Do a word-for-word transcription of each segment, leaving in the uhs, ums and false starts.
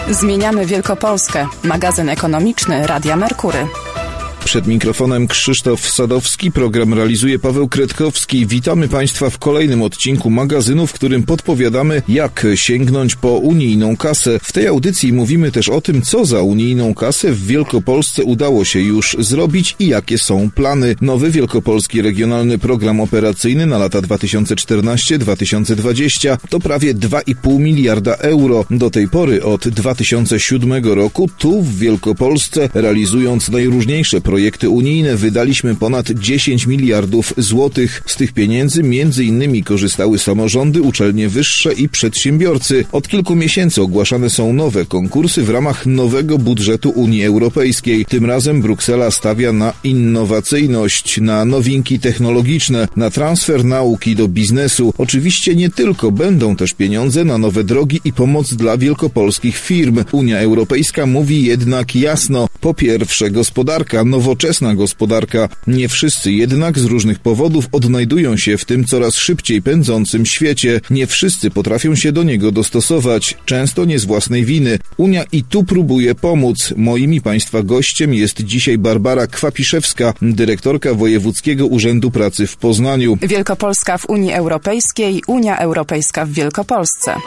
Zmieniamy Wielkopolskę. Magazyn ekonomiczny Radia Merkury. Przed mikrofonem Krzysztof Sadowski, program realizuje Paweł Kretkowski. Witamy Państwa w kolejnym odcinku magazynu, w którym podpowiadamy, jak sięgnąć po unijną kasę. W tej audycji mówimy też o tym, co za unijną kasę w Wielkopolsce udało się już zrobić i jakie są plany. Nowy Wielkopolski Regionalny Program Operacyjny na lata dwa tysiące czternasty do dwa tysiące dwudziestego to prawie dwa i pół miliarda euro. Do tej pory od dwa tysiące siódmego roku tu w Wielkopolsce, realizując najróżniejsze projekty, Projekty unijne, wydaliśmy ponad dziesięć miliardów złotych. Z tych pieniędzy między innymi korzystały samorządy, uczelnie wyższe i przedsiębiorcy. Od kilku miesięcy ogłaszane są nowe konkursy w ramach nowego budżetu Unii Europejskiej. Tym razem Bruksela stawia na innowacyjność, na nowinki technologiczne, na transfer nauki do biznesu. Oczywiście nie tylko, będą też pieniądze na nowe drogi i pomoc dla wielkopolskich firm. Unia Europejska mówi jednak jasno, po pierwsze gospodarka, nowoczesna gospodarka. Nie wszyscy jednak z różnych powodów odnajdują się w tym coraz szybciej pędzącym świecie. Nie wszyscy potrafią się do niego dostosować, często nie z własnej winy. Unia i tu próbuje pomóc. Moim i Państwa gościem jest dzisiaj Barbara Kwapiszewska, dyrektorka Wojewódzkiego Urzędu Pracy w Poznaniu. Wielkopolska w Unii Europejskiej, Unia Europejska w Wielkopolsce.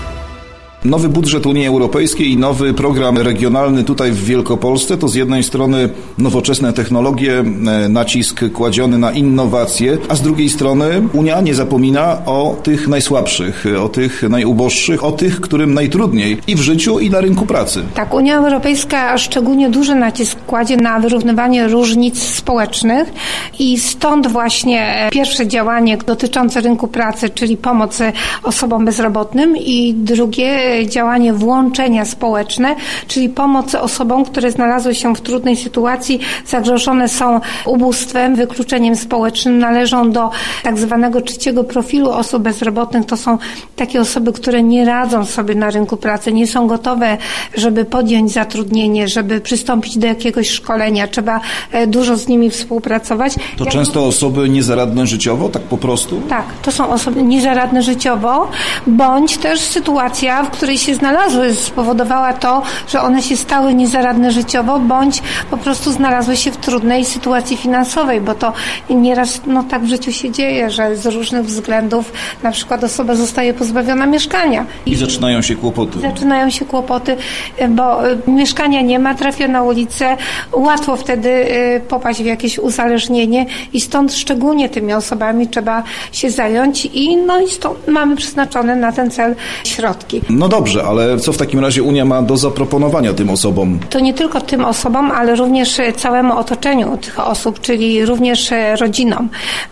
Nowy budżet Unii Europejskiej i nowy program regionalny tutaj w Wielkopolsce to z jednej strony nowoczesne technologie, nacisk kładziony na innowacje, a z drugiej strony Unia nie zapomina o tych najsłabszych, o tych najuboższych, o tych, którym najtrudniej i w życiu, i na rynku pracy. Tak, Unia Europejska szczególnie duży nacisk kładzie na wyrównywanie różnic społecznych i stąd właśnie pierwsze działanie dotyczące rynku pracy, czyli pomoc osobom bezrobotnym, i drugie działanie włączenia społeczne, czyli pomoc osobom, które znalazły się w trudnej sytuacji, zagrożone są ubóstwem, wykluczeniem społecznym, należą do tak zwanego trzeciego profilu osób bezrobotnych. To są takie osoby, które nie radzą sobie na rynku pracy, nie są gotowe, żeby podjąć zatrudnienie, żeby przystąpić do jakiegoś szkolenia. Trzeba dużo z nimi współpracować. To Jak często to... osoby niezaradne życiowo, tak po prostu? Tak, to są osoby niezaradne życiowo, bądź też sytuacja, w której się znalazły, spowodowała to, że one się stały niezaradne życiowo, bądź po prostu znalazły się w trudnej sytuacji finansowej, bo to nieraz no, tak w życiu się dzieje, że z różnych względów na przykład osoba zostaje pozbawiona mieszkania. I, I zaczynają się kłopoty. Zaczynają się kłopoty, bo mieszkania nie ma, trafia na ulicę, łatwo wtedy popaść w jakieś uzależnienie i stąd szczególnie tymi osobami trzeba się zająć i no i stąd mamy przeznaczone na ten cel środki. No dobrze, ale co w takim razie Unia ma do zaproponowania tym osobom? To nie tylko tym osobom, ale również całemu otoczeniu tych osób, czyli również rodzinom,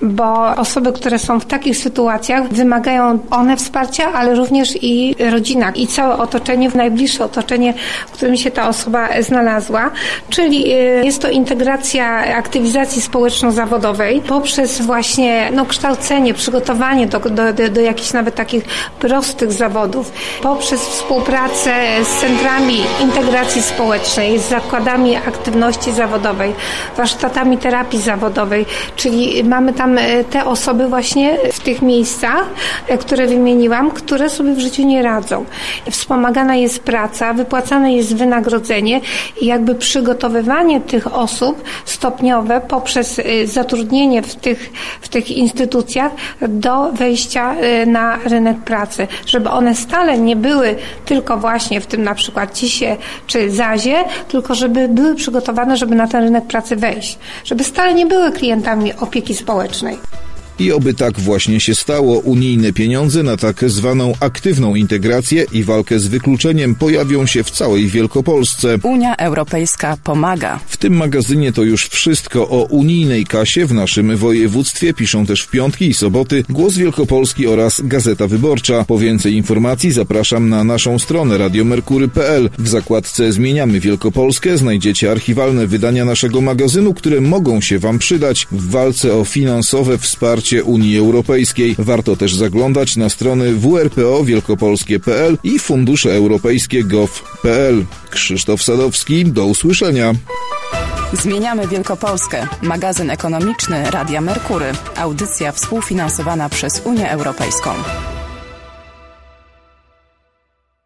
bo osoby, które są w takich sytuacjach, wymagają one wsparcia, ale również i rodzina i całe otoczenie, najbliższe otoczenie, w którym się ta osoba znalazła, czyli jest to integracja aktywizacji społeczno-zawodowej poprzez właśnie no, kształcenie, przygotowanie do, do, do, do jakichś nawet takich prostych zawodów, poprzez współpracę z centrami integracji społecznej, z zakładami aktywności zawodowej, warsztatami terapii zawodowej, czyli mamy tam te osoby właśnie w tych miejscach, które wymieniłam, które sobie w życiu nie radzą. Wspomagana jest praca, wypłacane jest wynagrodzenie i jakby przygotowywanie tych osób stopniowe poprzez zatrudnienie w tych, w tych instytucjach do wejścia na rynek pracy, żeby one stale nie były tylko właśnie w tym na przykład cisie czy zazie, tylko żeby były przygotowane, żeby na ten rynek pracy wejść. Żeby stale nie były klientami opieki społecznej. I oby tak właśnie się stało. Unijne pieniądze na tak zwaną aktywną integrację i walkę z wykluczeniem pojawią się w całej Wielkopolsce. Unia Europejska pomaga. W tym magazynie to już wszystko. O unijnej kasie w naszym województwie piszą też w piątki i soboty Głos Wielkopolski oraz Gazeta Wyborcza. Po więcej informacji zapraszam na naszą stronę radiomerkury kropka p l. W zakładce Zmieniamy Wielkopolskę znajdziecie archiwalne wydania naszego magazynu, które mogą się Wam przydać w walce o finansowe wsparcie Unii Europejskiej. Warto też zaglądać na strony w r p o wielkopolskie kropka p l i fundusze europejskie gov kropka p l. Krzysztof Sadowski, do usłyszenia. Zmieniamy Wielkopolskę. Magazyn ekonomiczny Radia Merkury. Audycja współfinansowana przez Unię Europejską.